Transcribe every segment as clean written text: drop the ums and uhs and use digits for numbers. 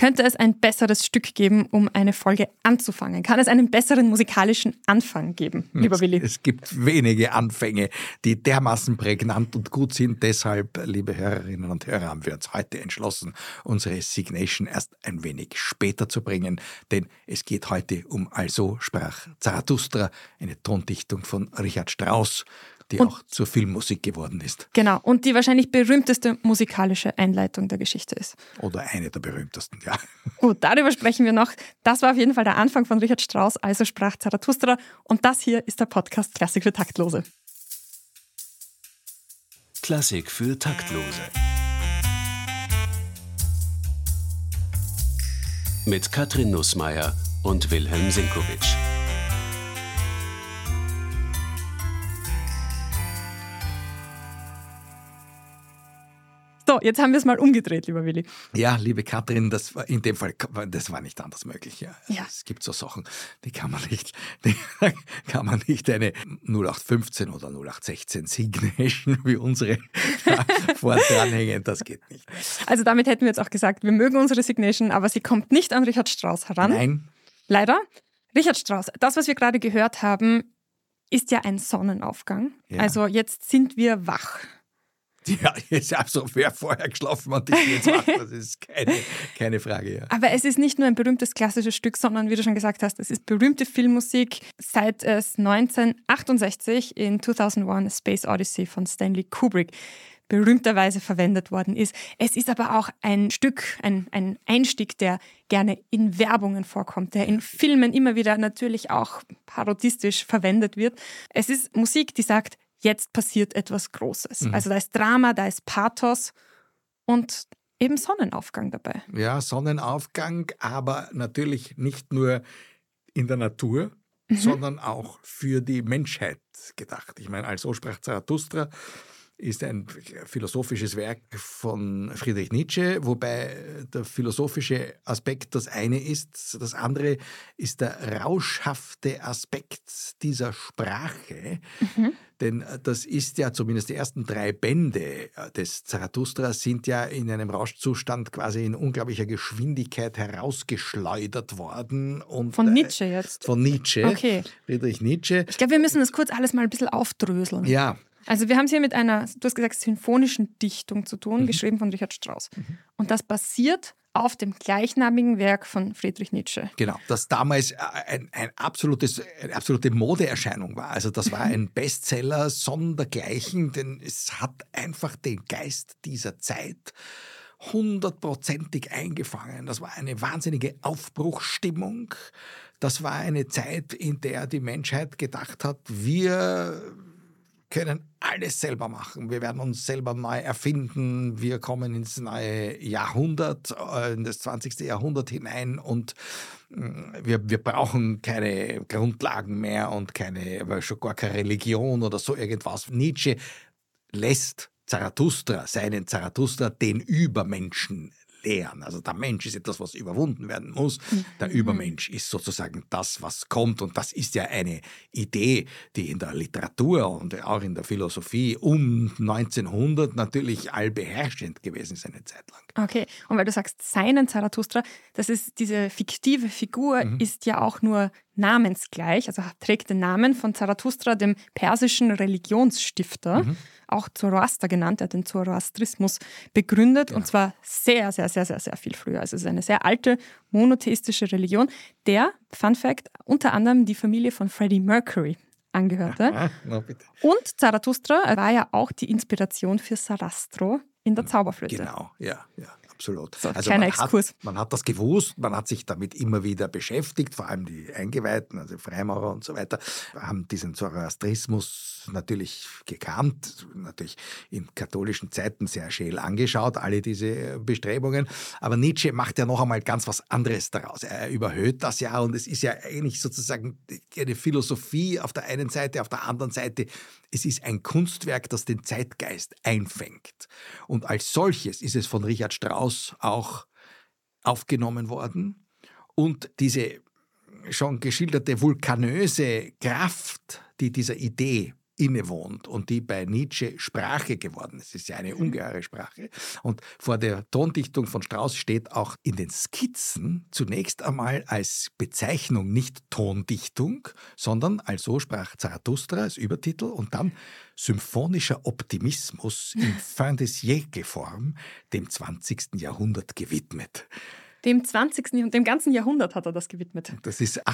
Könnte es ein besseres Stück geben, um eine Folge anzufangen? Kann es einen besseren musikalischen Anfang geben, lieber Willi? Es gibt wenige Anfänge, die dermaßen prägnant und gut sind. Deshalb, liebe Hörerinnen und Hörer, haben wir uns heute entschlossen, unsere Signation erst ein wenig später zu bringen. Denn es geht heute um Also sprach Zarathustra, eine Tondichtung von Richard Strauss, die auch zur Filmmusik geworden ist. Genau, und die wahrscheinlich berühmteste musikalische Einleitung der Geschichte ist. Oder eine der berühmtesten, ja. Gut, darüber sprechen wir noch. Das war auf jeden Fall der Anfang von Richard Strauss, Also sprach Zarathustra. Und das hier ist der Podcast Klassik für Taktlose. Klassik für Taktlose. Mit Katrin Nussmeier und Wilhelm Senkowitsch. So, jetzt haben wir es mal umgedreht, lieber Willi. Ja, liebe Katrin, das war in dem Fall, das war nicht anders möglich. Ja. Ja. Es gibt so Sachen, die kann man nicht eine 0815 oder 0816 Signation wie unsere dranhängen. Das geht nicht. Also damit hätten wir jetzt auch gesagt, wir mögen unsere Signation, aber sie kommt nicht an Richard Strauss heran. Nein. Leider. Richard Strauss, das, was wir gerade gehört haben, ist ja ein Sonnenaufgang. Ja. Also jetzt sind wir wach. Ja, jetzt also wer vorher geschlafen hat, ist jetzt wach. Das ist keine Frage. Ja. Aber es ist nicht nur ein berühmtes klassisches Stück, sondern wie du schon gesagt hast, es ist berühmte Filmmusik, seit es 1968 in 2001 A Space Odyssey von Stanley Kubrick berühmterweise verwendet worden ist. Es ist aber auch ein Stück, ein Einstieg, der gerne in Werbungen vorkommt, der in Filmen immer wieder natürlich auch parodistisch verwendet wird. Es ist Musik, die sagt, jetzt passiert etwas Großes. Mhm. Also da ist Drama, da ist Pathos und eben Sonnenaufgang dabei. Ja, Sonnenaufgang, aber natürlich nicht nur in der Natur, sondern auch für die Menschheit gedacht. Ich meine, Also sprach Zarathustra ist ein philosophisches Werk von Friedrich Nietzsche, wobei der philosophische Aspekt das eine ist. Das andere ist der rauschhafte Aspekt dieser Sprache. Denn das ist ja, zumindest die ersten 3 Bände des Zarathustra sind ja in einem Rauschzustand quasi in unglaublicher Geschwindigkeit herausgeschleudert worden. Und, von Nietzsche jetzt? Von Nietzsche, okay. Friedrich Nietzsche. Ich glaube, wir müssen das kurz alles mal ein bisschen aufdröseln. Ja. Also wir haben es hier mit einer, du hast gesagt, sinfonischen Dichtung zu tun, geschrieben von Richard Strauss. Und das basiert auf dem gleichnamigen Werk von Friedrich Nietzsche. Genau, das damals eine absolute Modeerscheinung war. Also das war ein Bestseller sondergleichen, denn es hat einfach den Geist dieser Zeit 100%ig eingefangen. Das war eine wahnsinnige Aufbruchsstimmung. Das war eine Zeit, in der die Menschheit gedacht hat, wir können alles selber machen. Wir werden uns selber neu erfinden. Wir kommen ins neue Jahrhundert, in das 20. Jahrhundert hinein und wir brauchen keine Grundlagen mehr und schon gar keine Religion oder so irgendwas. Nietzsche lässt seinen Zarathustra den Übermenschen lehren. Also der Mensch ist etwas, was überwunden werden muss. Der Übermensch ist sozusagen das, was kommt. Und das ist ja eine Idee, die in der Literatur und auch in der Philosophie um 1900 natürlich allbeherrschend gewesen ist eine Zeit lang. Okay, und weil du sagst, seinen Zarathustra, das ist diese fiktive Figur, ist ja auch nur namensgleich, also trägt den Namen von Zarathustra, dem persischen Religionsstifter, auch Zoroaster genannt. Er hat den Zoroastrismus begründet und zwar sehr, sehr, sehr, sehr, sehr viel früher. Also es ist eine sehr alte monotheistische Religion, der, Fun Fact, unter anderem die Familie von Freddie Mercury angehörte. Und Zarathustra war ja auch die Inspiration für Sarastro in der Zauberflöte. Genau, ja. Absolut. So, also kleiner Exkurs. Man hat das gewusst, man hat sich damit immer wieder beschäftigt, vor allem die Eingeweihten, also Freimaurer und so weiter, haben diesen Zoroastrismus natürlich gekannt, natürlich in katholischen Zeiten sehr scheel angeschaut, alle diese Bestrebungen. Aber Nietzsche macht ja noch einmal ganz was anderes daraus. Er überhöht das ja und es ist ja eigentlich sozusagen eine Philosophie auf der einen Seite, auf der anderen Seite, es ist ein Kunstwerk, das den Zeitgeist einfängt. Und als solches ist es von Richard Strauss auch aufgenommen worden. Und diese schon geschilderte vulkanöse Kraft, die dieser Idee innewohnt und die bei Nietzsche Sprache geworden ist. Es ist ja eine ungeheure Sprache. Und vor der Tondichtung von Strauss steht auch in den Skizzen zunächst einmal als Bezeichnung nicht Tondichtung, sondern also sprach Zarathustra als Übertitel und dann symphonischer Optimismus in Fin de siècle-Form dem 20. Jahrhundert gewidmet. Dem 20. und dem ganzen Jahrhundert hat er das gewidmet. Das ist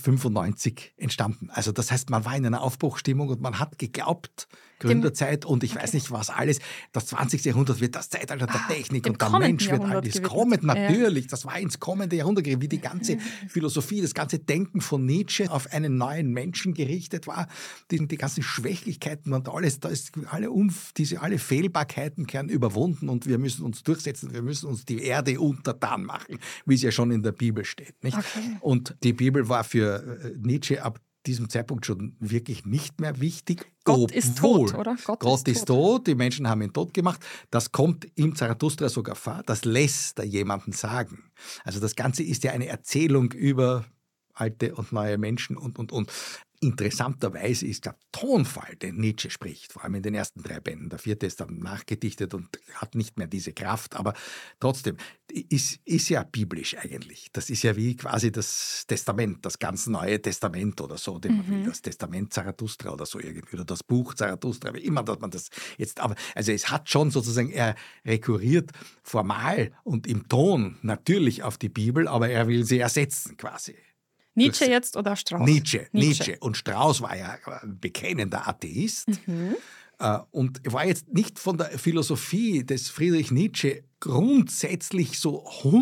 1895 entstanden. Also das heißt, man war in einer Aufbruchsstimmung und man hat geglaubt, Gründerzeit und ich weiß nicht was alles, das 20. Jahrhundert wird das Zeitalter der Technik und der Mensch wird alles kommen. Natürlich, das war ins kommende Jahrhundert, wie die ganze Philosophie, das ganze Denken von Nietzsche auf einen neuen Menschen gerichtet war. Die ganzen Schwächlichkeiten und alles, da ist alle Fehlbarkeiten werden überwunden und wir müssen uns durchsetzen, wir müssen uns die Erde untertan machen, wie es ja schon in der Bibel steht. Nicht? Okay. Und die Bibel war für Nietzsche ab diesem Zeitpunkt schon wirklich nicht mehr wichtig. Gott ist tot, oder? Gott ist tot, die Menschen haben ihn tot gemacht. Das kommt im Zarathustra sogar vor, das lässt er jemanden sagen. Also das Ganze ist ja eine Erzählung über alte und neue Menschen und. Interessanterweise ist der Tonfall, den Nietzsche spricht, vor allem in den ersten 3 Bänden, der 4. ist dann nachgedichtet und hat nicht mehr diese Kraft, aber trotzdem ist ja biblisch eigentlich. Das ist ja wie quasi das Testament, das ganz Neue Testament oder so, das Testament Zarathustra oder so irgendwie, oder das Buch Zarathustra, wie immer, dass man das jetzt, aber also es hat schon sozusagen, er rekurriert formal und im Ton natürlich auf die Bibel, aber er will sie ersetzen quasi. Nietzsche jetzt oder Strauss? Nietzsche. Und Strauss war ja ein bekennender Atheist und war jetzt nicht von der Philosophie des Friedrich Nietzsche grundsätzlich so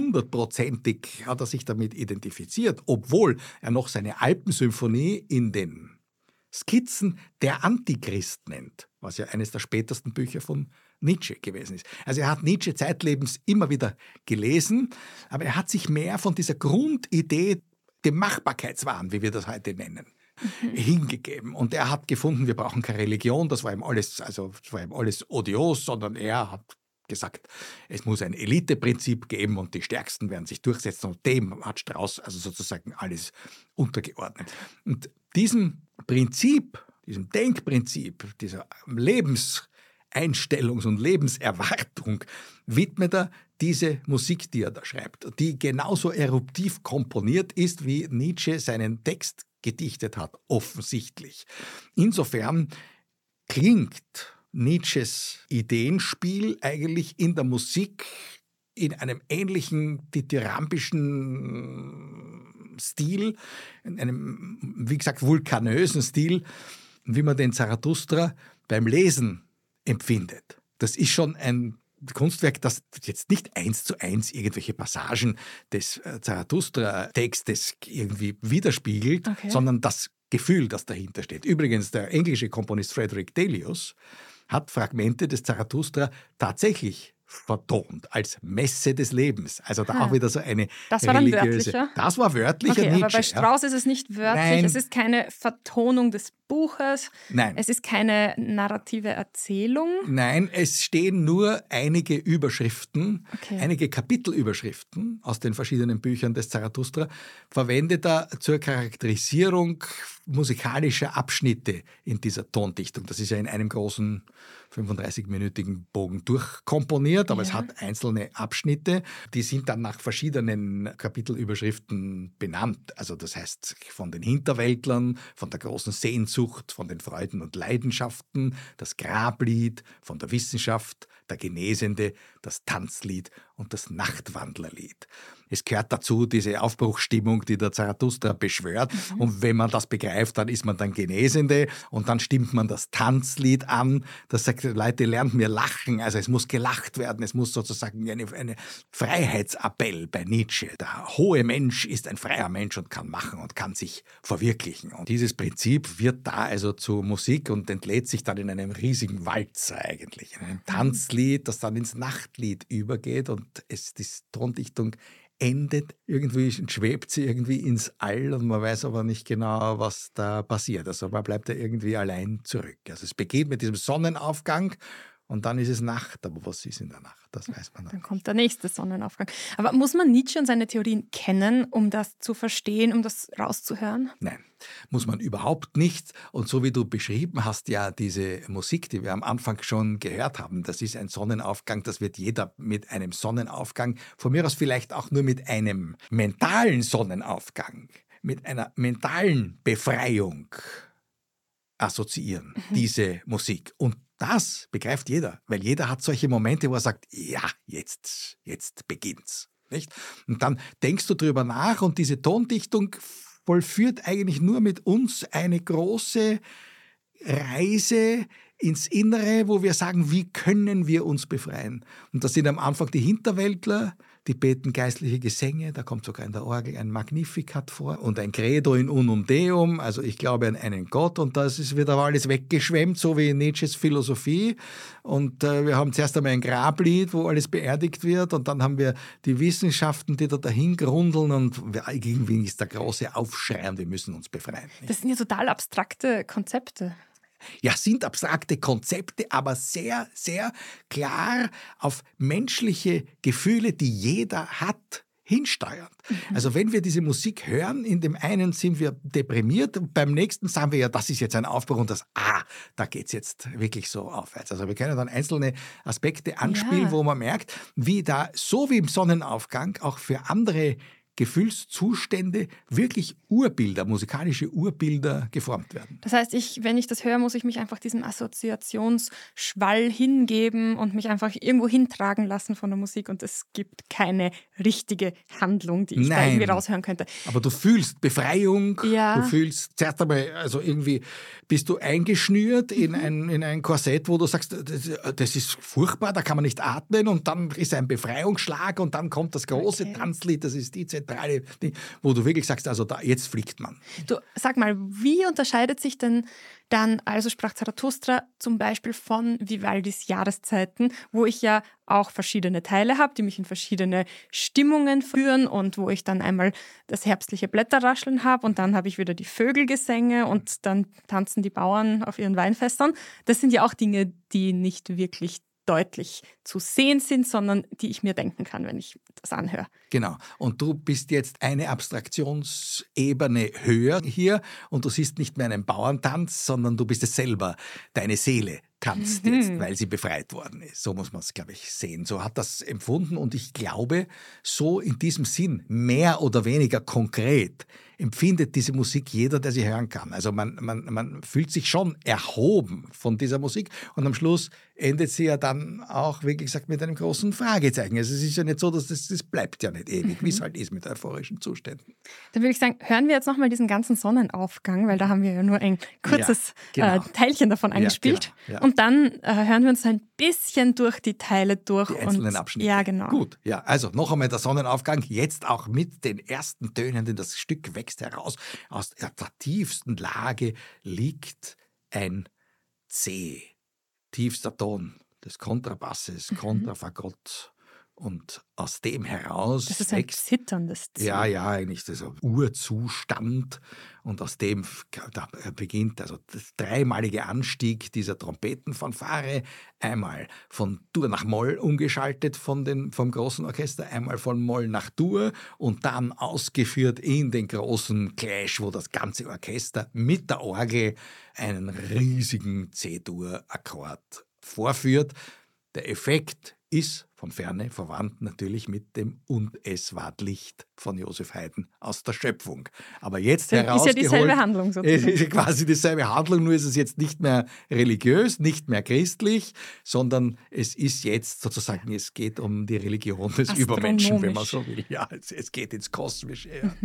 100%ig hat er sich damit identifiziert, obwohl er noch seine Alpensymphonie in den Skizzen der Antichrist nennt, was ja eines der spätesten Bücher von Nietzsche gewesen ist. Also er hat Nietzsche zeitlebens immer wieder gelesen, aber er hat sich mehr von dieser Grundidee, dem Machbarkeitswahn, wie wir das heute nennen, hingegeben. Und er hat gefunden, wir brauchen keine Religion, das war ihm alles odios, sondern er hat gesagt, es muss ein Eliteprinzip geben und die Stärksten werden sich durchsetzen und dem hat Strauss also sozusagen alles untergeordnet. Und diesem Prinzip, diesem Denkprinzip, dieser Lebenseinstellungs- und Lebenserwartung widmet er diese Musik, die er da schreibt, die genauso eruptiv komponiert ist, wie Nietzsche seinen Text gedichtet hat, offensichtlich. Insofern klingt Nietzsches Ideenspiel eigentlich in der Musik in einem ähnlichen dithyrambischen Stil, in einem, wie gesagt, vulkanösen Stil, wie man den Zarathustra beim Lesen empfindet. Das ist schon ein Kunstwerk, das jetzt nicht 1:1 irgendwelche Passagen des Zarathustra-Textes irgendwie widerspiegelt, sondern das Gefühl, das dahinter steht. Übrigens, der englische Komponist Frederick Delius hat Fragmente des Zarathustra tatsächlich vertont als Messe des Lebens. Also da auch wieder so eine das war dann wörtlicher? Das war wörtlicher okay, Nietzsche. Aber bei Strauss ist es nicht wörtlich, Nein. Es ist keine Vertonung des Buches, Nein. Es ist keine narrative Erzählung. Nein, es stehen nur einige Überschriften, einige Kapitelüberschriften aus den verschiedenen Büchern des Zarathustra, verwendet er zur Charakterisierung musikalischer Abschnitte in dieser Tondichtung. Das ist ja in einem großen 35-minütigen Bogen durchkomponiert, aber es hat einzelne Abschnitte, die sind dann nach verschiedenen Kapitelüberschriften benannt. Also das heißt von den Hinterwäldlern, von der großen Sehnsucht, von den Freuden und Leidenschaften, das Grablied, von der Wissenschaft, der Genesende, das Tanzlied und das Nachtwandlerlied. Es gehört dazu diese Aufbruchsstimmung, die der Zarathustra beschwört. Und wenn man das begreift, dann ist man dann Genesende und dann stimmt man das Tanzlied an. Das sagt, Leute, lernt mir lachen. Also es muss gelacht werden. Es muss sozusagen eine Freiheitsappell bei Nietzsche. Der hohe Mensch ist ein freier Mensch und kann machen und kann sich verwirklichen. Und dieses Prinzip wird da also zu Musik und entlädt sich dann in einem riesigen Walzer eigentlich. In einem Tanzlied, das dann ins Nachtlied übergeht und die Tondichtung endet irgendwie, schwebt sie irgendwie ins All und man weiß aber nicht genau, was da passiert. Also man bleibt da irgendwie allein zurück. Also es beginnt mit diesem Sonnenaufgang Und dann ist es Nacht, aber was ist in der Nacht? Das weiß man dann kommt der nächste Sonnenaufgang. Aber muss man Nietzsche und seine Theorien kennen, um das zu verstehen, um das rauszuhören? Nein, muss man überhaupt nicht. Und so wie du beschrieben hast, ja, diese Musik, die wir am Anfang schon gehört haben, das ist ein Sonnenaufgang, das wird jeder mit einem Sonnenaufgang, von mir aus vielleicht auch nur mit einem mentalen Sonnenaufgang, mit einer mentalen Befreiung assoziieren, diese Musik. Und das begreift jeder, weil jeder hat solche Momente, wo er sagt, ja, jetzt beginnt's. Nicht? Und dann denkst du drüber nach und diese Tondichtung vollführt eigentlich nur mit uns eine große Reise ins Innere, wo wir sagen, wie können wir uns befreien? Und das sind am Anfang die Hinterwäldler, die beten geistliche Gesänge, da kommt sogar in der Orgel ein Magnificat vor und ein Credo in Unum Deum, also ich glaube an einen Gott und das wird aber alles weggeschwemmt, so wie in Nietzsches Philosophie. Und wir haben zuerst einmal ein Grablied, wo alles beerdigt wird und dann haben wir die Wissenschaften, die da dahin grundeln und irgendwie ist der große Aufschrei und wir müssen uns befreien. Nicht? Das sind ja total abstrakte Konzepte. Ja, sind abstrakte Konzepte, aber sehr, sehr klar auf menschliche Gefühle, die jeder hat, hinsteuern. Also wenn wir diese Musik hören, in dem einen sind wir deprimiert und beim nächsten sagen wir ja, das ist jetzt ein Aufbruch und da geht es jetzt wirklich so aufwärts. Also wir können dann einzelne Aspekte anspielen, wo man merkt, wie da, so wie im Sonnenaufgang, auch für andere Gefühlszustände wirklich Urbilder, musikalische Urbilder geformt werden. Das heißt, wenn ich das höre, muss ich mich einfach diesem Assoziationsschwall hingeben und mich einfach irgendwo hintragen lassen von der Musik und es gibt keine richtige Handlung, die ich da irgendwie raushören könnte. Aber du fühlst Befreiung, du fühlst, zuerst einmal, also irgendwie bist du eingeschnürt in ein Korsett, wo du sagst, das ist furchtbar, da kann man nicht atmen und dann ist ein Befreiungsschlag und dann kommt das große Tanzlied, das ist die zentrale Ding, wo du wirklich sagst, also jetzt fliegt man. Du, sag mal, wie unterscheidet sich denn dann, also sprach Zarathustra, zum Beispiel von Vivaldis Jahreszeiten, wo ich ja auch verschiedene Teile habe, die mich in verschiedene Stimmungen führen und wo ich dann einmal das herbstliche Blätterrascheln habe und dann habe ich wieder die Vögelgesänge und dann tanzen die Bauern auf ihren Weinfässern. Das sind ja auch Dinge, die nicht wirklich deutlich zu sehen sind, sondern die ich mir denken kann, wenn ich das anhöre. Genau. Und du bist jetzt eine Abstraktionsebene höher hier und du siehst nicht mehr einen Bauerntanz, sondern du bist es selber. Deine Seele tanzt jetzt, weil sie befreit worden ist. So muss man es, glaube ich, sehen. So hat das empfunden und ich glaube, so in diesem Sinn, mehr oder weniger konkret, empfindet diese Musik jeder, der sie hören kann. Also man fühlt sich schon erhoben von dieser Musik und am Schluss endet sie ja dann auch, wie gesagt, mit einem großen Fragezeichen. Also es ist ja nicht so, dass das bleibt ja nicht ewig, wie es halt ist mit euphorischen Zuständen. Dann würde ich sagen, hören wir jetzt nochmal diesen ganzen Sonnenaufgang, weil da haben wir ja nur ein kurzes Teilchen davon angespielt. Ja. Und dann hören wir uns ein bisschen durch die Teile durch. Die einzelnen Abschnitte. Ja, genau. Gut, ja, also noch einmal der Sonnenaufgang, jetzt auch mit den ersten Tönen, denn das Stück wächst heraus. Aus der tiefsten Lage liegt ein C, tiefster Ton des Kontrabasses, Kontrafagott. Und aus dem heraus das ist ein zitterndes C. Ja, eigentlich dieser Urzustand. Und aus dem da beginnt also das dreimalige Anstieg dieser Trompetenfanfare. Einmal von Dur nach Moll umgeschaltet vom großen Orchester, einmal von Moll nach Dur und dann ausgeführt in den großen Clash, wo das ganze Orchester mit der Orgel einen riesigen C-Dur-Akkord vorführt. Der Effekt ist von Ferne verwandt natürlich mit dem Und es ward Licht von Joseph Haydn aus der Schöpfung. Aber jetzt herausgeholt... Ist ja dieselbe Handlung sozusagen. Es ist quasi dieselbe Handlung, nur ist es jetzt nicht mehr religiös, nicht mehr christlich, sondern es ist jetzt sozusagen, es geht um die Religion des Übermenschen, wenn man so will. Ja, es geht ins Kosmische. Ja.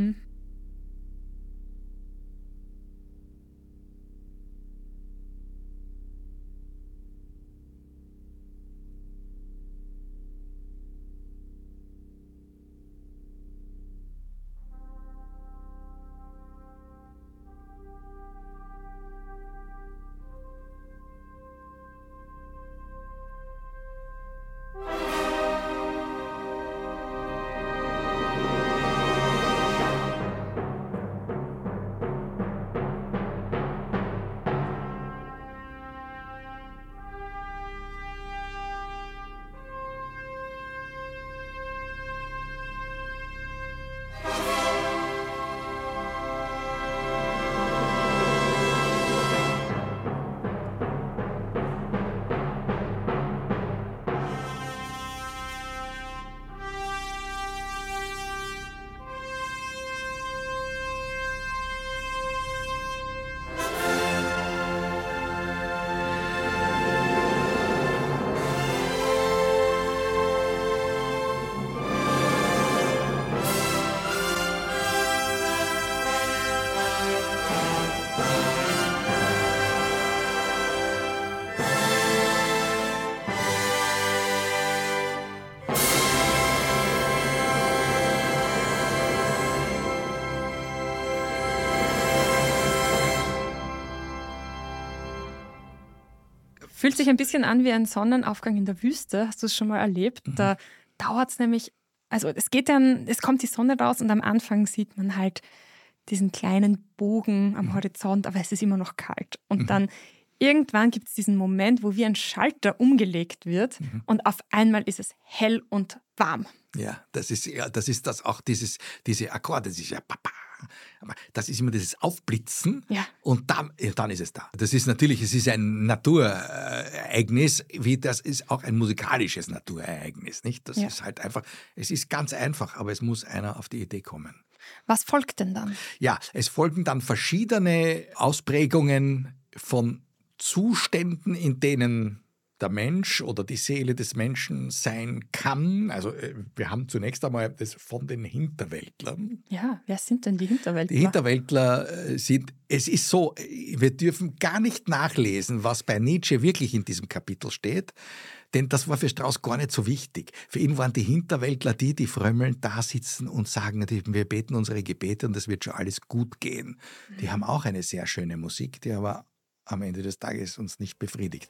Fühlt sich ein bisschen an wie ein Sonnenaufgang in der Wüste. Hast du es schon mal erlebt? Da dauert es nämlich, also es kommt die Sonne raus und am Anfang sieht man halt diesen kleinen Bogen am Horizont, aber es ist immer noch kalt. Und dann irgendwann gibt es diesen Moment, wo wie ein Schalter umgelegt wird und auf einmal ist es hell und warm. Ja, das ist das auch, diese Akkorde, das ist ja Papa. Aber das ist immer dieses Aufblitzen und dann ist es da. Das ist natürlich, es ist ein Naturereignis, wie das ist auch ein musikalisches Naturereignis, nicht? Das ist halt einfach, es ist ganz einfach, aber es muss einer auf die Idee kommen. Was folgt denn dann? Ja, es folgen dann verschiedene Ausprägungen von Zuständen, in denen der Mensch oder die Seele des Menschen sein kann. Also wir haben zunächst einmal das von den Hinterwäldlern. Ja, wer sind denn die Hinterwäldler? Die Hinterwäldler es ist so, wir dürfen gar nicht nachlesen, was bei Nietzsche wirklich in diesem Kapitel steht, denn das war für Strauss gar nicht so wichtig. Für ihn waren die Hinterwäldler die frömmelnd da sitzen und sagen, wir beten unsere Gebete und es wird schon alles gut gehen. Die haben auch eine sehr schöne Musik, die aber am Ende des Tages uns nicht befriedigt.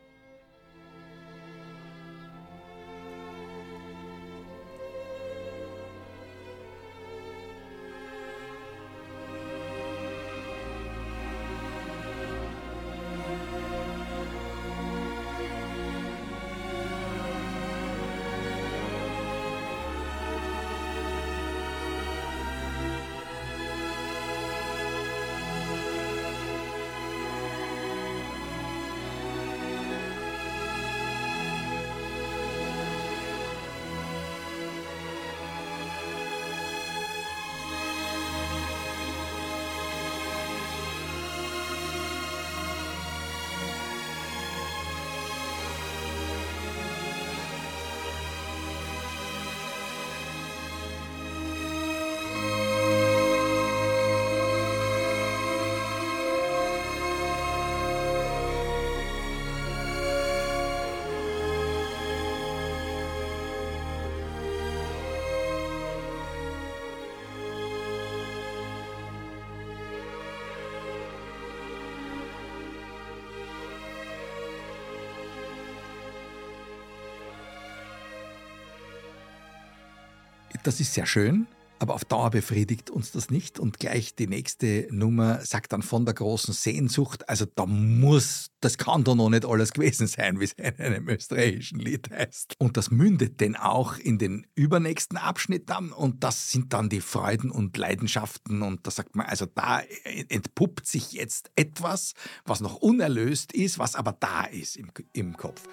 Das ist sehr schön, aber auf Dauer befriedigt uns das nicht. Und gleich die nächste Nummer sagt dann von der großen Sehnsucht, also das kann doch noch nicht alles gewesen sein, wie es in einem österreichischen Lied heißt. Und das mündet denn auch in den übernächsten Abschnitt dann und das sind dann die Freuden und Leidenschaften und da sagt man, also da entpuppt sich jetzt etwas, was noch unerlöst ist, was aber da ist im Kopf.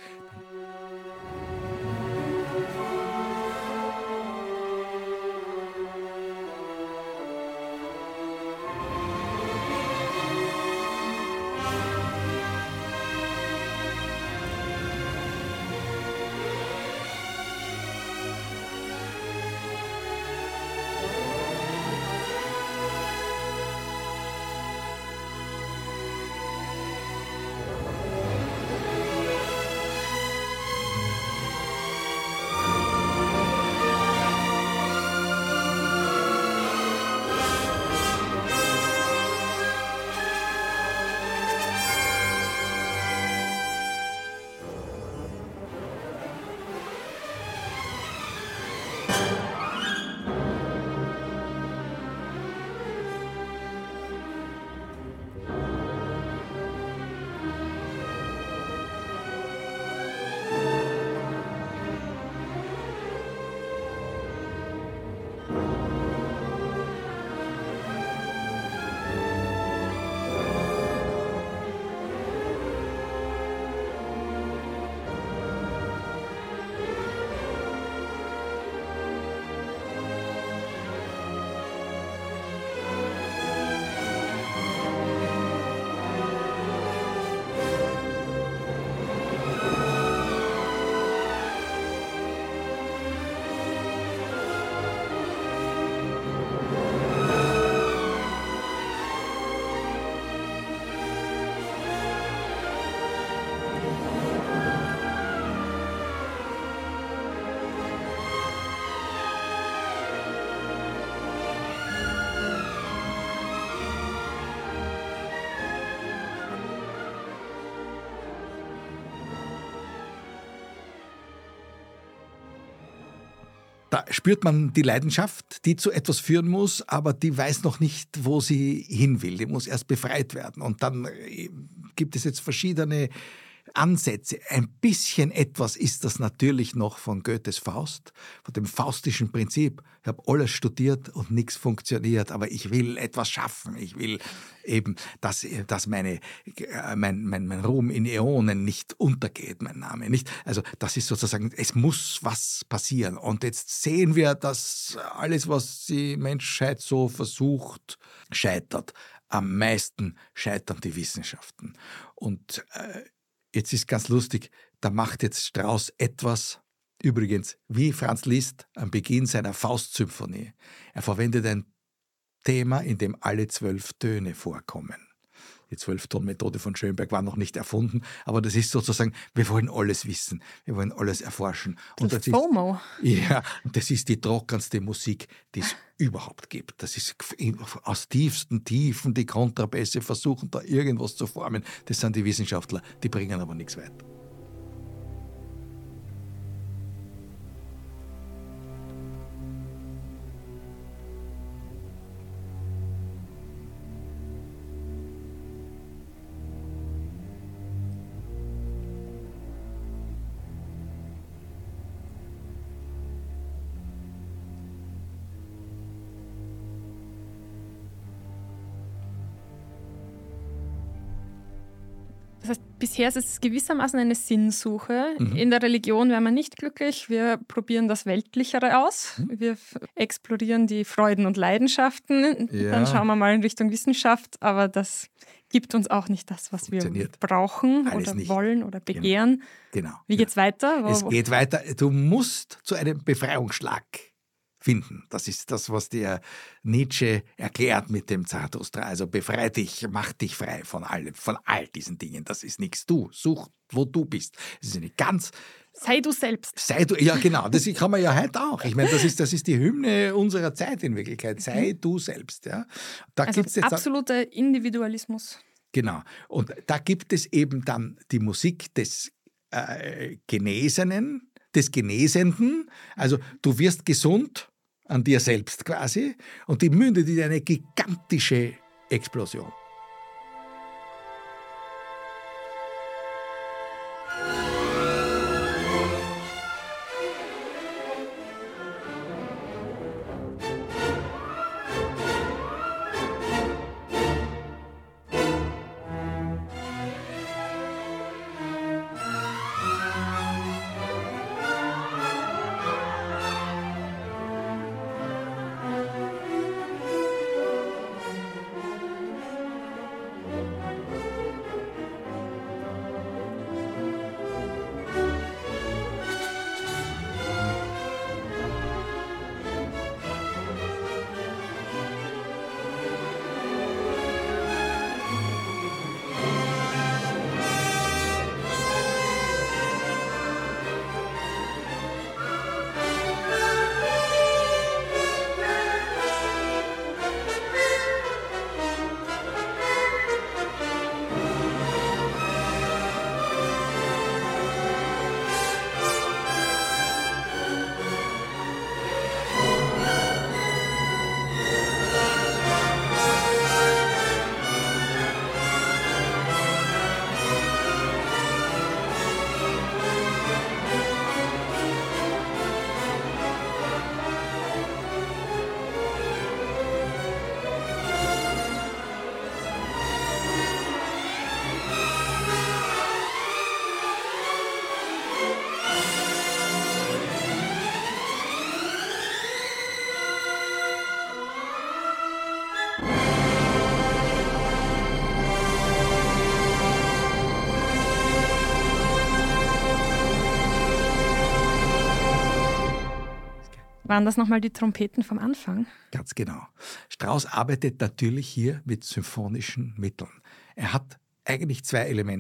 Da spürt man die Leidenschaft, die zu etwas führen muss, aber die weiß noch nicht, wo sie hin will. Die muss erst befreit werden. Und dann gibt es jetzt verschiedene Ansätze. Ein bisschen etwas ist das natürlich noch von Goethes Faust, von dem faustischen Prinzip. Ich habe alles studiert und nichts funktioniert, aber ich will etwas schaffen. Ich will eben, dass mein Ruhm in Äonen nicht untergeht, mein Name nicht. Also das ist sozusagen, es muss was passieren. Und jetzt sehen wir, dass alles, was die Menschheit so versucht, scheitert. Am meisten scheitern die Wissenschaften. Und jetzt ist ganz lustig, da macht jetzt Strauss etwas, übrigens wie Franz Liszt am Beginn seiner Faustsymphonie. Er verwendet ein Thema, in dem alle 12 Töne vorkommen. Die 12-Ton-Methode von Schönberg war noch nicht erfunden, aber das ist sozusagen, wir wollen alles wissen, wir wollen alles erforschen. Und das FOMO. Das ist die trockenste Musik, die es überhaupt gibt. Das ist aus tiefsten Tiefen, die Kontrabässe versuchen da irgendwas zu formen. Das sind die Wissenschaftler, die bringen aber nichts weiter. Das heißt, bisher ist es gewissermaßen eine Sinnsuche. In der Religion wäre man nicht glücklich. Wir probieren das Weltlichere aus. Wir explorieren die Freuden und Leidenschaften. Ja. Dann schauen wir mal in Richtung Wissenschaft. Aber das gibt uns auch nicht das, was wir brauchen Alles oder nicht. wollen oder begehren. Genau. Wie geht's weiter? Es geht weiter. Du musst zu einem Befreiungsschlag finden. Das ist das, was dir Nietzsche erklärt mit dem Zarathustra. Also befrei dich, mach dich frei von allem, von all diesen Dingen. Das ist nichts. Du, such, wo du bist. Das ist eine ganz... Sei du selbst. Sei du, ja genau, das kann man ja heute auch. Ich meine, das ist die Hymne unserer Zeit in Wirklichkeit. Sei du selbst. Ja. Da Also gibt's jetzt absoluter Individualismus. Genau. Und da gibt es eben dann die Musik des Genesenen, des Genesenden. Also du wirst gesund an dir selbst quasi und die mündet in eine gigantische Explosion. Waren das nochmal die Trompeten vom Anfang? Ganz genau. Strauss arbeitet natürlich hier mit symphonischen Mitteln. Er hat eigentlich zwei Elemente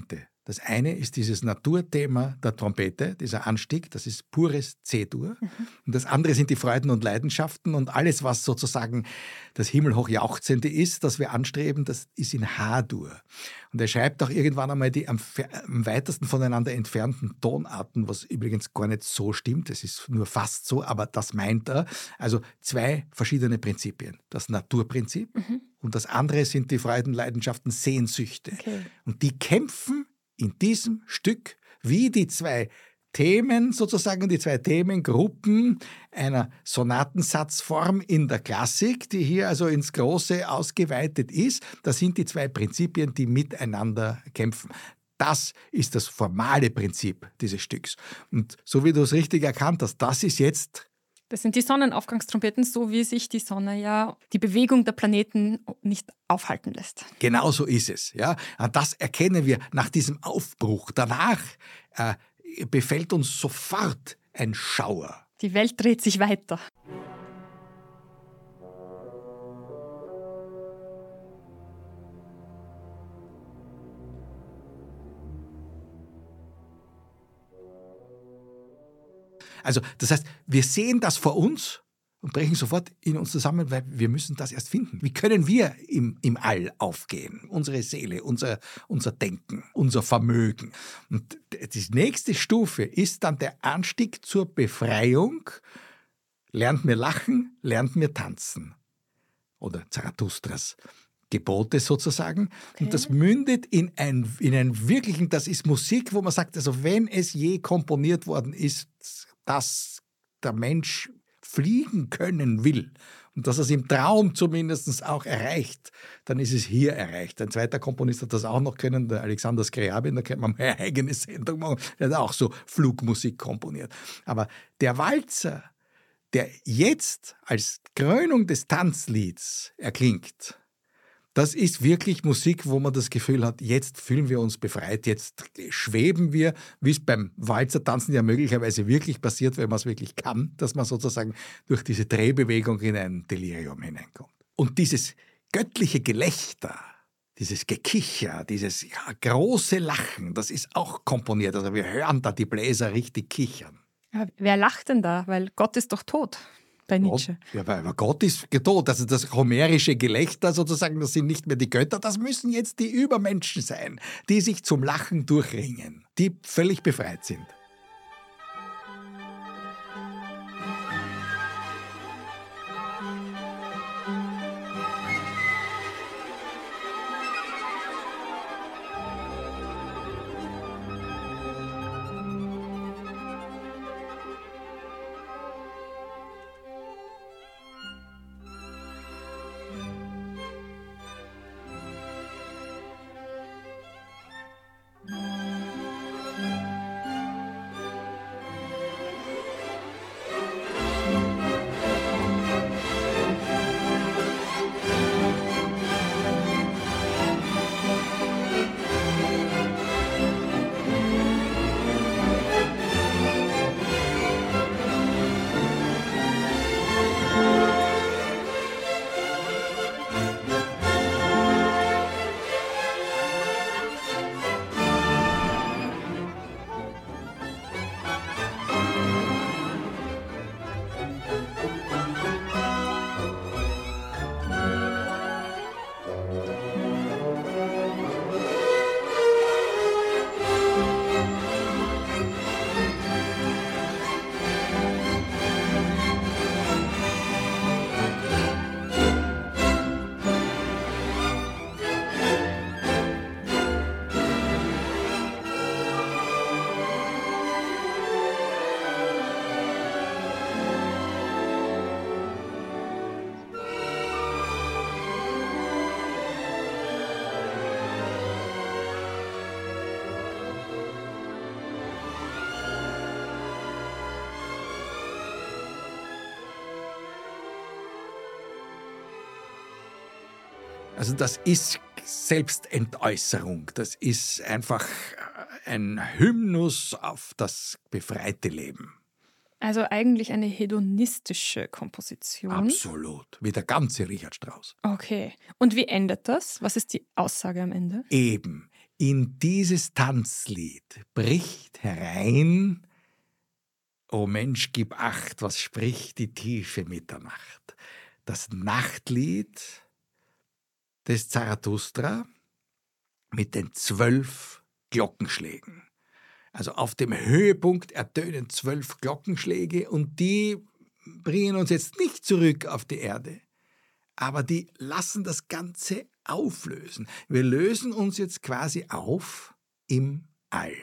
Das eine ist dieses Naturthema der Trompete, dieser Anstieg, das ist pures C-Dur. Und das andere sind die Freuden und Leidenschaften und alles, was sozusagen das himmelhochjauchzende ist, das wir anstreben, das ist in H-Dur. Und er schreibt auch irgendwann einmal die am weitesten voneinander entfernten Tonarten, was übrigens gar nicht so stimmt, es ist nur fast so, aber das meint er. Also 2 verschiedene Prinzipien. Das Naturprinzip und das andere sind die Freuden, Leidenschaften, Sehnsüchte. Okay. Und die kämpfen in diesem Stück wie die 2 Themen sozusagen, die 2 Themengruppen einer Sonatensatzform in der Klassik, die hier also ins Große ausgeweitet ist. Das sind die 2 Prinzipien, die miteinander kämpfen. Das ist das formale Prinzip dieses Stücks. Und so wie du es richtig erkannt hast, das ist jetzt... Das sind die Sonnenaufgangstrompeten, so wie sich die Sonne ja die Bewegung der Planeten nicht aufhalten lässt. Genau so ist es. Ja? Das erkennen wir nach diesem Aufbruch. Danach befällt uns sofort ein Schauer. Die Welt dreht sich weiter. Also das heißt, wir sehen das vor uns und brechen sofort in uns zusammen, weil wir müssen das erst finden. Wie können wir im All aufgehen? Unsere Seele, unser Denken, unser Vermögen. Und die nächste Stufe ist dann der Anstieg zur Befreiung. Lernt mir lachen, lernt mir tanzen. Oder Zarathustras Gebote sozusagen. Okay. Und das mündet in einen wirklichen, das ist Musik, wo man sagt, also wenn es je komponiert worden ist, dass der Mensch fliegen können will und dass er es im Traum zumindest auch erreicht, dann ist es hier erreicht. Ein zweiter Komponist hat das auch noch können, der Alexander Scriabin, da könnte man eine eigene Sendung machen, der hat auch so Flugmusik komponiert. Aber der Walzer, der jetzt als Krönung des Tanzlieds erklingt, das ist wirklich Musik, wo man das Gefühl hat, jetzt fühlen wir uns befreit, jetzt schweben wir, wie es beim Walzertanzen ja möglicherweise wirklich passiert, wenn man es wirklich kann, dass man sozusagen durch diese Drehbewegung in ein Delirium hineinkommt. Und dieses göttliche Gelächter, dieses Gekicher, dieses große Lachen, das ist auch komponiert. Also wir hören da die Bläser richtig kichern. Ja, wer lacht denn da? Weil Gott ist doch tot. Bei Nietzsche. Ja, aber Gott ist tot. Also das homerische Gelächter sozusagen, das sind nicht mehr die Götter, das müssen jetzt die Übermenschen sein, die sich zum Lachen durchringen, die völlig befreit sind. Also das ist Selbstentäußerung, das ist einfach ein Hymnus auf das befreite Leben. Also eigentlich eine hedonistische Komposition. Absolut, wie der ganze Richard Strauss. Okay. Und wie endet das? Was ist die Aussage am Ende? Eben, In dieses Tanzlied bricht herein: O Mensch, gib Acht, was spricht die tiefe Mitternacht. Das Nachtlied des Zarathustra mit den 12 Glockenschlägen. Also auf dem Höhepunkt ertönen 12 Glockenschläge und die bringen uns jetzt nicht zurück auf die Erde, aber die lassen das Ganze auflösen. Wir lösen uns jetzt quasi auf im All.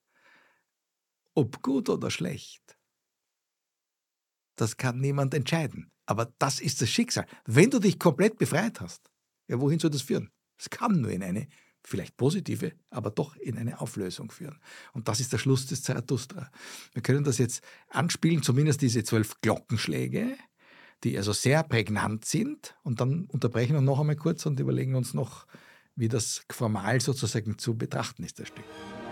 Ob gut oder schlecht, das kann niemand entscheiden. Aber das ist das Schicksal. Wenn du dich komplett befreit hast, ja, wohin soll das führen? Es kann nur in eine, vielleicht positive, aber doch in eine Auflösung führen. Und das ist der Schluss des Zarathustra. Wir können das jetzt anspielen, zumindest diese 12 Glockenschläge, die also sehr prägnant sind. Und dann unterbrechen wir noch einmal kurz und überlegen uns noch, wie das formal sozusagen zu betrachten ist, das Stück.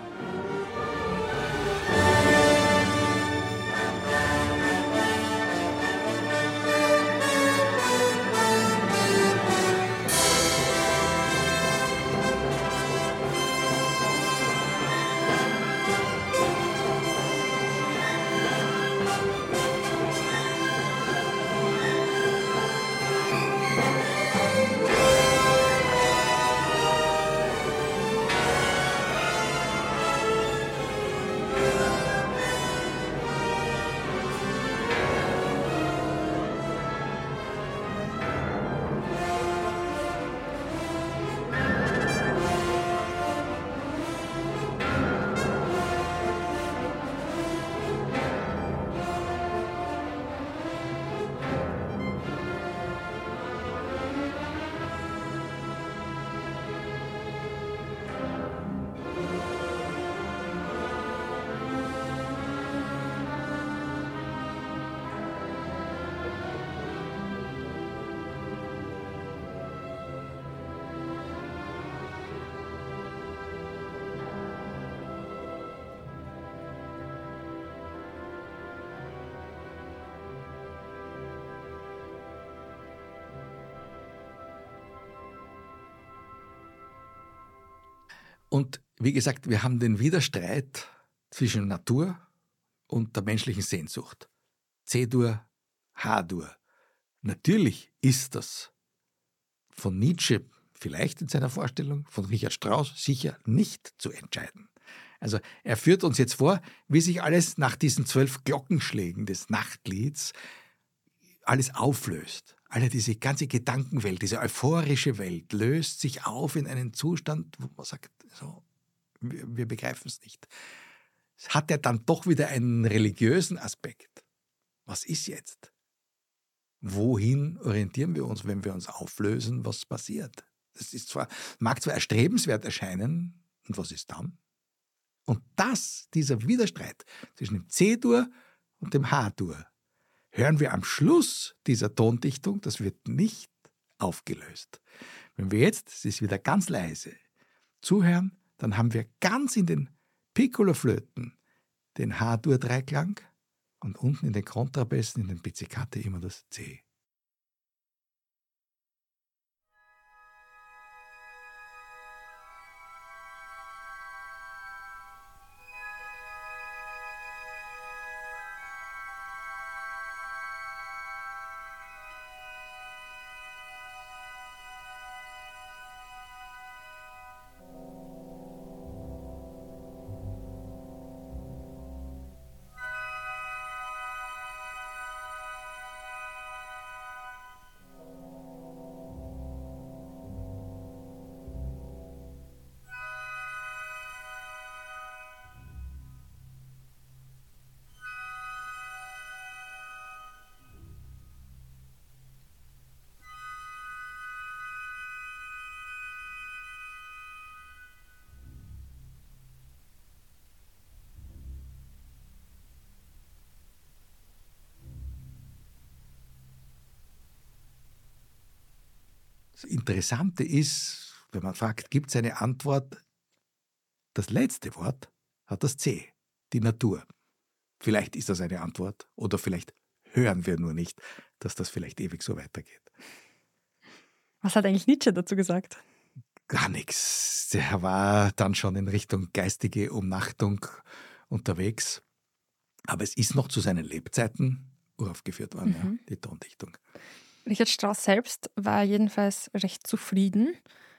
Und wie gesagt, wir haben den Widerstreit zwischen Natur und der menschlichen Sehnsucht. C-Dur, H-Dur. Natürlich ist das von Nietzsche vielleicht in seiner Vorstellung, von Richard Strauss sicher nicht zu entscheiden. Also er führt uns jetzt vor, wie sich alles nach diesen 12 Glockenschlägen des Nachtlieds alles auflöst. Alle diese ganze Gedankenwelt, diese euphorische Welt löst sich auf in einen Zustand, wo man sagt, so, wir begreifen es nicht. Es hat ja dann doch wieder einen religiösen Aspekt. Was ist jetzt? Wohin orientieren wir uns, wenn wir uns auflösen? Was passiert? Das ist mag zwar erstrebenswert erscheinen, und was ist dann? Und dieser Widerstreit zwischen dem C-Dur und dem H-Dur, hören wir am Schluss dieser Tondichtung, das wird nicht aufgelöst. Wenn wir jetzt, es ist wieder ganz leise, zuhören, dann haben wir ganz in den Piccoloflöten den H-Dur-Dreiklang und unten in den Kontrabässen, in den Pizzicati immer das C. Das Interessante ist, wenn man fragt, gibt es eine Antwort, das letzte Wort hat das C, die Natur. Vielleicht ist das eine Antwort oder vielleicht hören wir nur nicht, dass das vielleicht ewig so weitergeht. Was hat eigentlich Nietzsche dazu gesagt? Gar nichts. Der war dann schon in Richtung geistige Umnachtung unterwegs. Aber es ist noch zu seinen Lebzeiten uraufgeführt worden, ja, die Tondichtung. Richard Strauss selbst war jedenfalls recht zufrieden.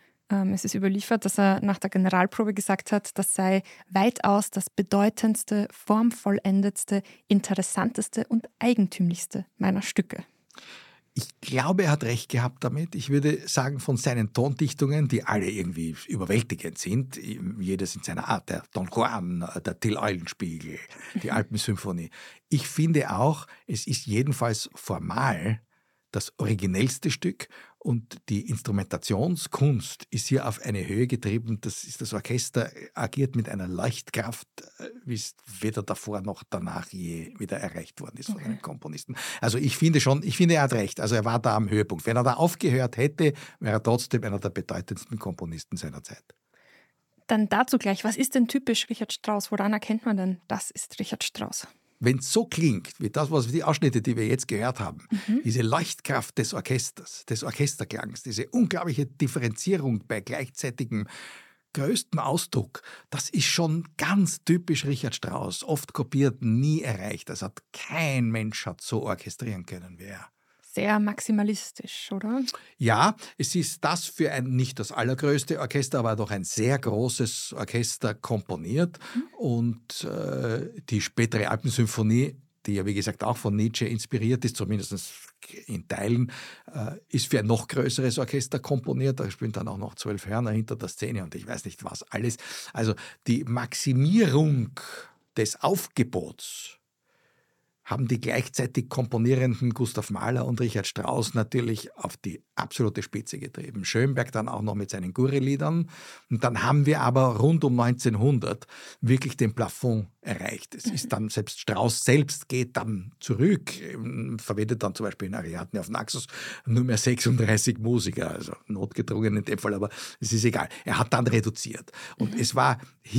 Es ist überliefert, dass er nach der Generalprobe gesagt hat, das sei weitaus das bedeutendste, formvollendetste, interessanteste und eigentümlichste meiner Stücke. Ich glaube, er hat recht gehabt damit. Ich würde sagen, von seinen Tondichtungen, die alle irgendwie überwältigend sind, jedes in seiner Art, der Don Juan, der Till Eulenspiegel, die Alpensymphonie. Ich finde auch, es ist jedenfalls formal das originellste Stück und die Instrumentationskunst ist hier auf eine Höhe getrieben. Das Orchester agiert mit einer Leuchtkraft, wie es weder davor noch danach je wieder erreicht worden ist von einem Komponisten. Also ich finde, er hat recht. Also er war da am Höhepunkt. Wenn er da aufgehört hätte, wäre er trotzdem einer der bedeutendsten Komponisten seiner Zeit. Dann dazu gleich, was ist denn typisch Richard Strauss? Woran erkennt man denn, das ist Richard Strauss? Wenn es so klingt, wie die Ausschnitte, die wir jetzt gehört haben, diese Leuchtkraft des Orchesters, des Orchesterklangs, diese unglaubliche Differenzierung bei gleichzeitigem größtem Ausdruck, das ist schon ganz typisch Richard Strauss. Oft kopiert, nie erreicht. Das hat kein Mensch so orchestrieren können wie er. Sehr maximalistisch, oder? Ja, es ist das für nicht das allergrößte Orchester, aber doch ein sehr großes Orchester komponiert. Und die spätere Alpensymphonie, die ja wie gesagt auch von Nietzsche inspiriert ist, zumindest in Teilen, ist für ein noch größeres Orchester komponiert. Da spielen dann auch noch 12 Hörner hinter der Szene und ich weiß nicht was alles. Also die Maximierung des Aufgebots haben die gleichzeitig komponierenden Gustav Mahler und Richard Strauss natürlich auf die absolute Spitze getrieben. Schönberg dann auch noch mit seinen Gurre-Liedern. Und dann haben wir aber rund um 1900 wirklich den Plafond erreicht. Es ist dann, selbst Strauss selbst geht dann zurück, verwendet dann zum Beispiel in Ariadne auf Naxos nur mehr 36 Musiker, also notgedrungen in dem Fall, aber es ist egal. Er hat dann reduziert. Und es war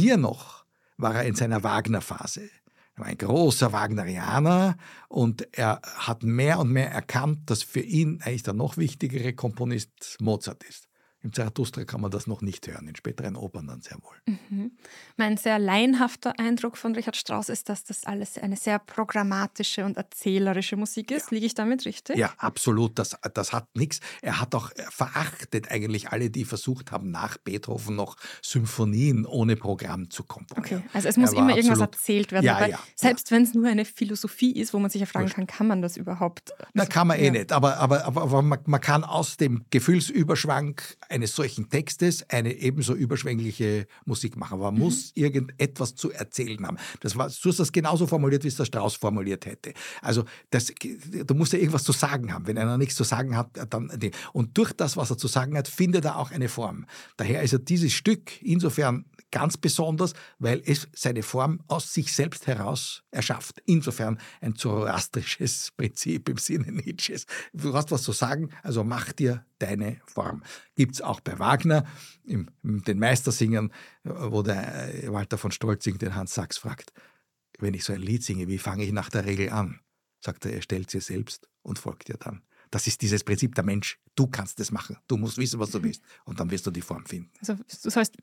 er in seiner Wagner-Phase. Er war ein großer Wagnerianer und er hat mehr und mehr erkannt, dass für ihn eigentlich der noch wichtigere Komponist Mozart ist. Im Zarathustra kann man das noch nicht hören, in späteren Opern dann sehr wohl. Mein sehr laienhafter Eindruck von Richard Strauss ist, dass das alles eine sehr programmatische und erzählerische Musik ist. Ja. Liege ich damit richtig? Ja, absolut. Das hat nichts. Er hat auch verachtet eigentlich alle, die versucht haben, nach Beethoven noch Symphonien ohne Programm zu komponieren. Okay, also es muss immer irgendwas erzählt werden. Selbst wenn es nur eine Philosophie ist, wo man sich ja fragen kann man das überhaupt? Na, kann man nicht. Aber man kann aus dem Gefühlsüberschwang eines solchen Textes eine ebenso überschwängliche Musik machen. Aber man muss irgendetwas zu erzählen haben. Du hast das genauso formuliert, wie es der Strauss formuliert hätte. Also du musst ja irgendwas zu sagen haben. Wenn einer nichts zu sagen hat, dann... Und durch das, was er zu sagen hat, findet er auch eine Form. Daher ist dieses Stück insofern ganz besonders, weil es seine Form aus sich selbst heraus erschafft. Insofern ein zoroastrisches Prinzip im Sinne Nietzsches. Du hast was zu sagen, also mach dir deine Form. Gibt es auch bei Wagner, in den Meistersingern, wo der Walter von Stolzing den Hans Sachs fragt, wenn ich so ein Lied singe, wie fange ich nach der Regel an? Sagt er stellt sie selbst und folgt ihr dann. Das ist dieses Prinzip der Mensch. Du kannst es machen. Du musst wissen, was du willst. Und dann wirst du die Form finden. Also das heißt,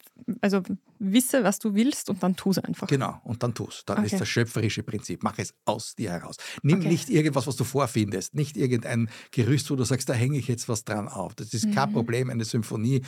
wisse, was du willst und dann tu es einfach. Genau, und dann tu es. Dann ist das schöpferische Prinzip. Mach es aus dir heraus. Nimm nicht irgendwas, was du vorfindest. Nicht irgendein Gerüst, wo du sagst, da hänge ich jetzt was dran auf. Das ist kein Problem, eine Symphonie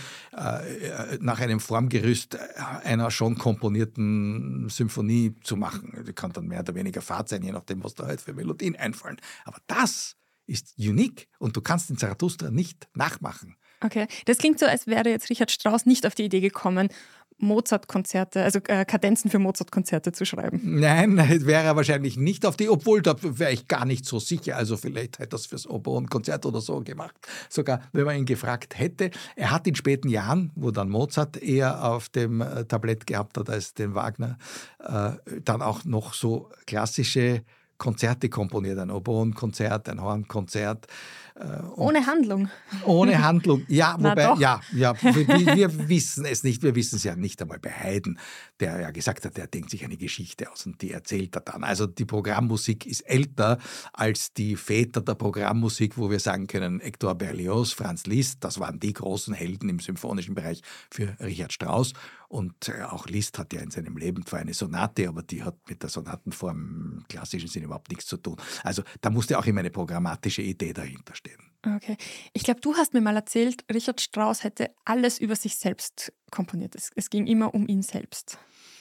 nach einem Formgerüst einer schon komponierten Symphonie zu machen. Die kann dann mehr oder weniger Fahrt sein, je nachdem, was da halt für Melodien einfallen. Aber das ist unique und du kannst den Zarathustra nicht nachmachen. Okay, das klingt so, als wäre jetzt Richard Strauss nicht auf die Idee gekommen, Mozart-Konzerte, also Kadenzen für Mozart-Konzerte zu schreiben. Nein, wäre er wahrscheinlich nicht auf die, obwohl da wäre ich gar nicht so sicher. Also vielleicht hätte er das fürs Opernkonzert oder so gemacht. Sogar, wenn man ihn gefragt hätte. Er hat in späten Jahren, wo dann Mozart eher auf dem Tablett gehabt hat als den Wagner, dann auch noch so klassische Konzerte komponiert, ein Oboenkonzert, ein Hornkonzert. Ohne Handlung. Ohne Handlung, ja, wobei, doch. wir wissen es nicht, wir wissen es ja nicht einmal bei Haydn, der ja gesagt hat, der denkt sich eine Geschichte aus und die erzählt er dann. Also die Programmmusik ist älter als die Väter der Programmmusik, wo wir sagen können, Hector Berlioz, Franz Liszt, das waren die großen Helden im symphonischen Bereich für Richard Strauss. Und auch Liszt hat ja in seinem Leben zwar eine Sonate, aber die hat mit der Sonatenform im klassischen Sinne überhaupt nichts zu tun. Also da musste auch immer eine programmatische Idee dahinter stehen. Okay. Ich glaube, du hast mir mal erzählt, Richard Strauss hätte alles über sich selbst komponiert. Es ging immer um ihn selbst.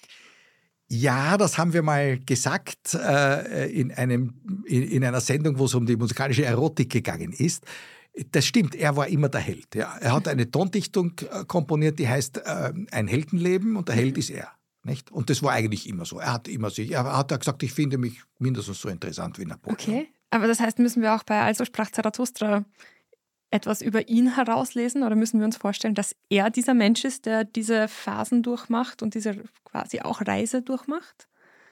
Ja, das haben wir mal gesagt in einer Sendung, wo es um die musikalische Erotik gegangen ist. Das stimmt, er war immer der Held. Ja. Er hat eine Tondichtung komponiert, die heißt Ein Heldenleben und der Held ist er. Nicht? Und das war eigentlich immer so. Er hat gesagt, ich finde mich mindestens so interessant wie Napoleon. Okay, aber das heißt, müssen wir auch bei Also sprach Zarathustra etwas über ihn herauslesen oder müssen wir uns vorstellen, dass er dieser Mensch ist, der diese Phasen durchmacht und diese quasi auch Reise durchmacht?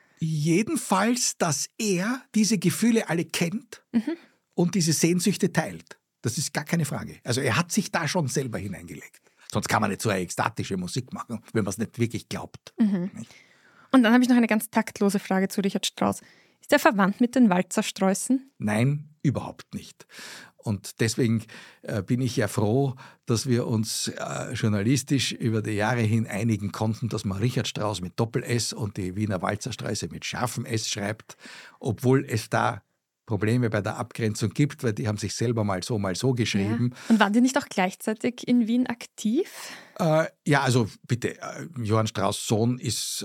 Jedenfalls, dass er diese Gefühle alle kennt und diese Sehnsüchte teilt. Das ist gar keine Frage. Also er hat sich da schon selber hineingelegt. Sonst kann man nicht so eine ekstatische Musik machen, wenn man es nicht wirklich glaubt. Nicht? Und dann habe ich noch eine ganz taktlose Frage zu Richard Strauss. Ist er verwandt mit den Walzersträußen? Nein, überhaupt nicht. Und deswegen bin ich ja froh, dass wir uns journalistisch über die Jahre hin einigen konnten, dass man Richard Strauss mit Doppel-S und die Wiener Walzersträuße mit scharfem S schreibt, obwohl es da Probleme bei der Abgrenzung gibt, weil die haben sich selber mal so geschrieben. Ja. Und waren die nicht auch gleichzeitig in Wien aktiv? Ja, also bitte, Johann Strauss' Sohn ist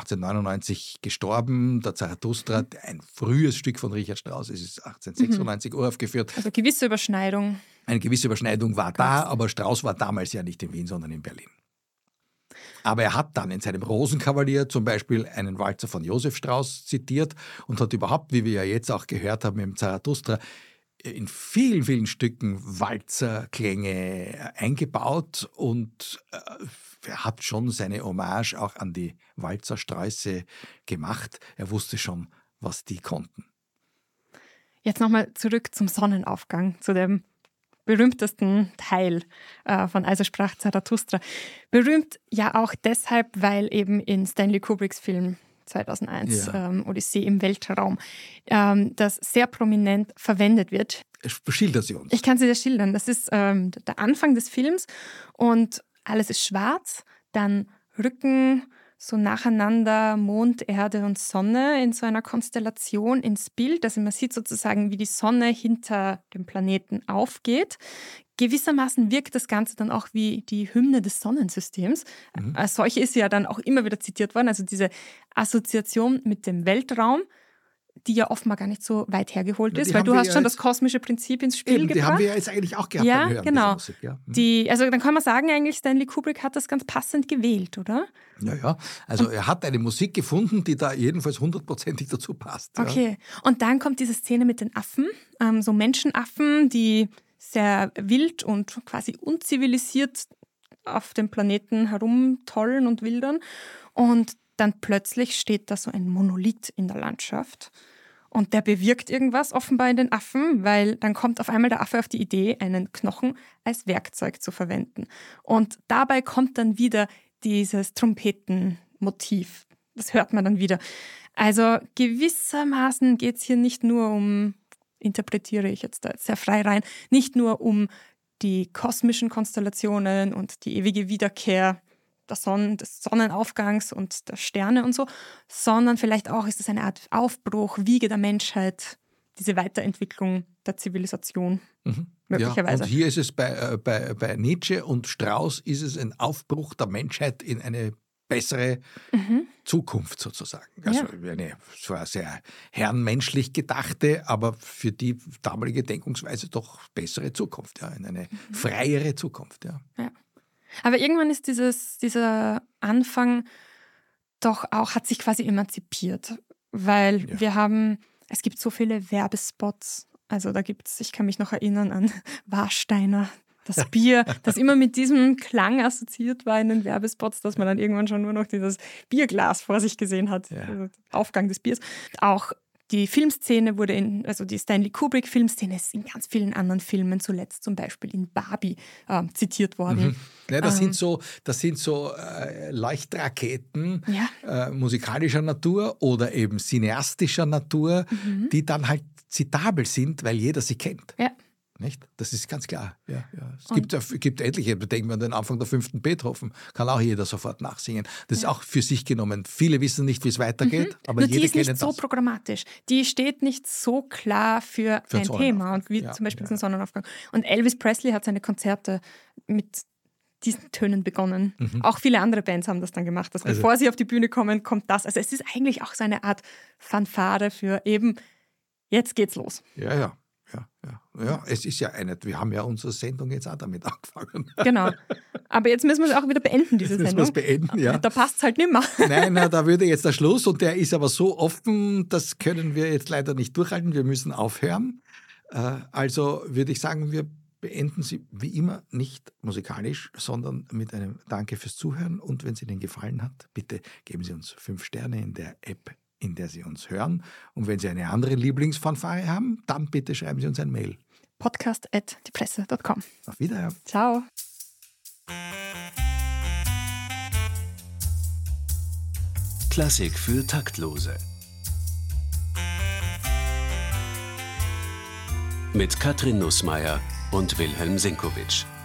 1899 gestorben, der Zarathustra, ein frühes Stück von Richard Strauss, es ist 1896 uraufgeführt. Also gewisse Überschneidung. Eine gewisse Überschneidung war da, aber Strauss war damals ja nicht in Wien, sondern in Berlin. Aber er hat dann in seinem Rosenkavalier zum Beispiel einen Walzer von Josef Strauss zitiert und hat überhaupt, wie wir ja jetzt auch gehört haben im Zarathustra, in vielen, vielen Stücken Walzerklänge eingebaut und er hat schon seine Hommage auch an die Walzersträuße gemacht. Er wusste schon, was die konnten. Jetzt nochmal zurück zum Sonnenaufgang, zu dem berühmtesten Teil von Also sprach Zarathustra. Berühmt ja auch deshalb, weil eben in Stanley Kubricks Film 2001, Odyssee im Weltraum, das sehr prominent verwendet wird. Schilder sie uns. Ich kann sie dir schildern. Das ist der Anfang des Films und alles ist schwarz, dann rücken so nacheinander Mond, Erde und Sonne in so einer Konstellation ins Bild. Also man sieht sozusagen, wie die Sonne hinter dem Planeten aufgeht. Gewissermaßen wirkt das Ganze dann auch wie die Hymne des Sonnensystems. Als solche ist sie ja dann auch immer wieder zitiert worden. Also diese Assoziation mit dem Weltraum, die ja offenbar gar nicht so weit hergeholt ist, weil du hast schon das kosmische Prinzip ins Spiel gebracht. Die haben wir ja jetzt eigentlich auch gehabt. Ja, beim Hören genau. Musik, ja. Also dann kann man sagen, eigentlich Stanley Kubrick hat das ganz passend gewählt, oder? Ja. Also er hat eine Musik gefunden, die da jedenfalls 100%ig dazu passt. Okay. Und dann kommt diese Szene mit den Affen, so Menschenaffen, die sehr wild und quasi unzivilisiert auf dem Planeten herumtollen und wildern. Und dann plötzlich steht da so ein Monolith in der Landschaft und der bewirkt irgendwas offenbar in den Affen, weil dann kommt auf einmal der Affe auf die Idee, einen Knochen als Werkzeug zu verwenden. Und dabei kommt dann wieder dieses Trompetenmotiv. Das hört man dann wieder. Also gewissermaßen geht es hier nicht nur um, interpretiere ich jetzt da sehr frei rein, nicht nur um die kosmischen Konstellationen und die ewige Wiederkehr des Sonnenaufgangs und der Sterne und so, sondern vielleicht auch ist es eine Art Aufbruch, Wiege der Menschheit, diese Weiterentwicklung der Zivilisation möglicherweise. Ja, und hier ist es bei Nietzsche und Strauss ist es ein Aufbruch der Menschheit in eine bessere Zukunft sozusagen. Also eine zwar sehr herrenmenschlich gedachte, aber für die damalige Denkungsweise doch bessere Zukunft, in eine freiere Zukunft. Ja. Aber irgendwann ist dieser Anfang doch auch, hat sich quasi emanzipiert, weil es gibt so viele Werbespots, also da gibt's, ich kann mich noch erinnern an Warsteiner, das Bier, das immer mit diesem Klang assoziiert war in den Werbespots, dass man dann irgendwann schon nur noch dieses Bierglas vor sich gesehen hat, also Aufgang des Biers. Auch Die Filmszene wurde also die Stanley Kubrick-Filmszene ist in ganz vielen anderen Filmen, zuletzt zum Beispiel in Barbie, zitiert worden. Ja, das sind so Leuchtraketen musikalischer Natur oder eben cineastischer Natur, die dann halt zitabel sind, weil jeder sie kennt. Ja. Nicht? Das ist ganz klar. Ja. Es gibt etliche, denken wir an den Anfang der 5. Beethoven, kann auch jeder sofort nachsingen. Das ist auch für sich genommen. Viele wissen nicht, wie es weitergeht, aber nur jeder die ist kennt nicht das. so programmatisch. Die steht nicht so klar für ein Thema, und wie zum Beispiel den Sonnenaufgang. Und Elvis Presley hat seine Konzerte mit diesen Tönen begonnen. Auch viele andere Bands haben das dann gemacht. Dass bevor sie auf die Bühne kommen, kommt das. Also es ist eigentlich auch so eine Art Fanfare für eben, jetzt geht's los. Ja, es ist ja wir haben ja unsere Sendung jetzt auch damit angefangen. Genau. Aber jetzt müssen wir es auch wieder beenden, diese Sendung. Müssen wir es beenden, ja. Da passt es halt nicht mehr. Nein, da würde jetzt der Schluss, und der ist aber so offen, das können wir jetzt leider nicht durchhalten. Wir müssen aufhören. Also würde ich sagen, wir beenden Sie wie immer nicht musikalisch, sondern mit einem Danke fürs Zuhören. Und wenn es Ihnen gefallen hat, bitte geben Sie uns 5 Sterne in der App, in der Sie uns hören. Und wenn Sie eine andere Lieblingsfanfare haben, dann bitte schreiben Sie uns ein Mail. podcast@diepresse.com. Auf Wiederhören. Ciao. Klassik für Taktlose. Mit Katrin Nussmeier und Wilhelm Senkowitsch.